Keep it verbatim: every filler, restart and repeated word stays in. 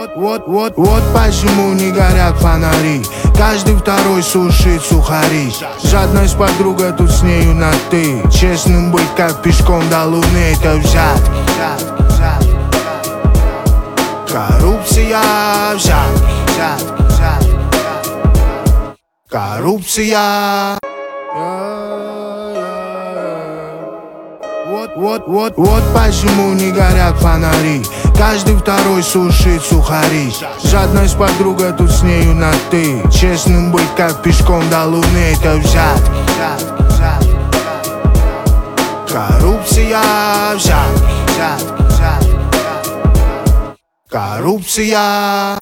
Вот, вот, вот, вот почему не горят фонари. Каждый второй сушит сухари. Жадность подруга, тут с нею на ты. Честным быть, как пешком до луны, это взятки. Коррупция, взятки, взятки, взятки. Коррупция. Вот, вот, вот, вот почему не горят фонари. Каждый второй сушит сухари. Жадность подруга, тут с нею на ты. Честным быть, как пешком до луны, это взятки. Коррупция, взятки, взятки, взятки. Коррупция.